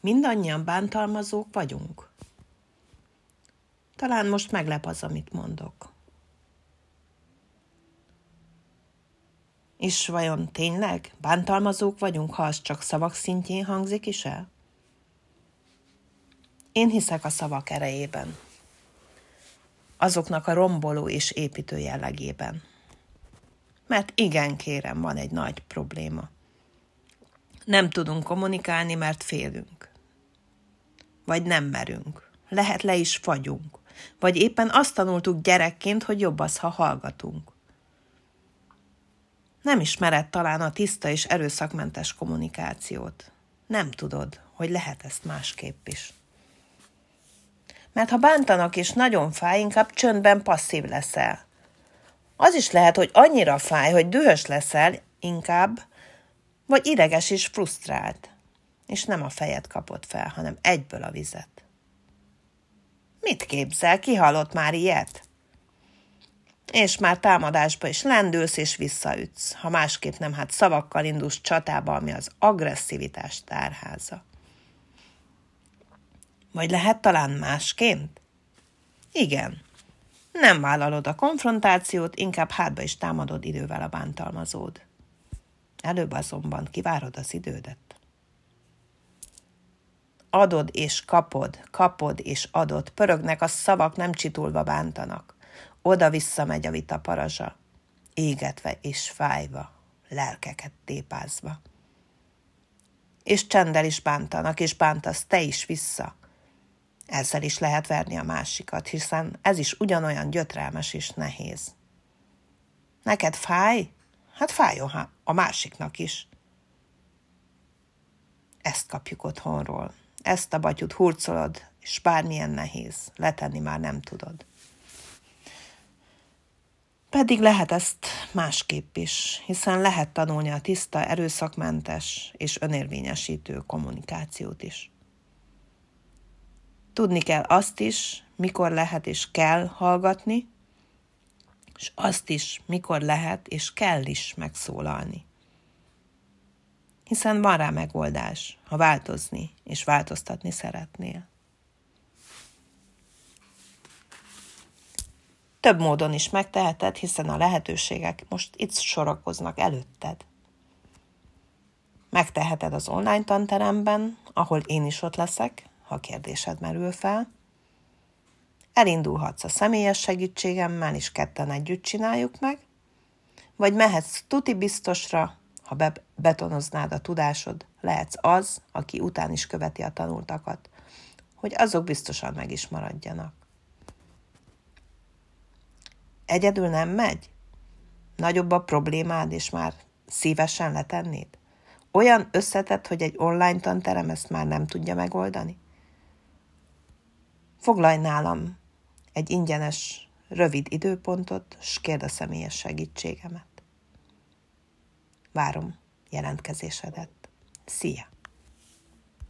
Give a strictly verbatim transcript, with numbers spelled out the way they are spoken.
Mindannyian bántalmazók vagyunk. Talán most meglep az, amit mondok. És vajon tényleg bántalmazók vagyunk, ha az csak szavak szintjén hangzik is el? Én hiszek a szavak erejében. Azoknak a romboló és építő jellegében. Mert igen, kérem, van egy nagy probléma. Nem tudunk kommunikálni, mert félünk. Vagy nem merünk. Lehet le is fagyunk. Vagy éppen azt tanultuk gyerekként, hogy jobb az, ha hallgatunk. Nem ismered talán a tiszta és erőszakmentes kommunikációt. Nem tudod, hogy lehet ezt másképp is. Mert ha bántanak és nagyon fáj, inkább csöndben passzív leszel. Az is lehet, hogy annyira fáj, hogy dühös leszel inkább, vagy ideges és frusztrált, és nem a fejed kapod fel, hanem egyből a vizet. Mit képzel? Ki hallott már ilyet? És már támadásba is lendülsz és visszaütsz, ha másképp nem, hát szavakkal indulsz csatába, ami az agresszivitás tárháza. Vagy lehet talán másként? Igen. Nem vállalod a konfrontációt, inkább hátba is támadod idővel a bántalmazód. Előbb azonban kivárod az idődet. Adod és kapod, kapod és adod, pörögnek a szavak, nem csitulva bántanak. Oda-vissza megy a vita parazsa, égetve és fájva, lelkeket tépázva. És csenddel is bántanak, és bántasz te is vissza. Ezzel is lehet verni a másikat, hiszen ez is ugyanolyan gyötrelmes és nehéz. Neked fáj? Hát fájjon a másiknak is. Ezt kapjuk otthonról. Ezt a batyut hurcolod, és bármilyen nehéz, letenni már nem tudod. Pedig lehet ezt másképp is, hiszen lehet tanulni a tiszta, erőszakmentes és önérvényesítő kommunikációt is. Tudni kell azt is, mikor lehet és kell hallgatni, és azt is, mikor lehet és kell is megszólalni. Hiszen van rá megoldás, ha változni és változtatni szeretnél. Több módon is megteheted, hiszen a lehetőségek most itt sorakoznak előtted. Megteheted az online tanteremben, ahol én is ott leszek, ha kérdésed merül fel. Elindulhatsz a személyes segítségemmel, és ketten együtt csináljuk meg, vagy mehetsz tuti biztosra, ha be- betonoznád a tudásod, lehetsz az, aki után is követi a tanultakat, hogy azok biztosan meg is maradjanak. Egyedül nem megy? Nagyobb a problémád, és már szívesen letennéd? Olyan összetett, hogy egy online tanterem ezt már nem tudja megoldani? Foglalj nálam egy ingyenes, rövid időpontot, s kérd a személyes segítségemet. Várom jelentkezésedet. Szia!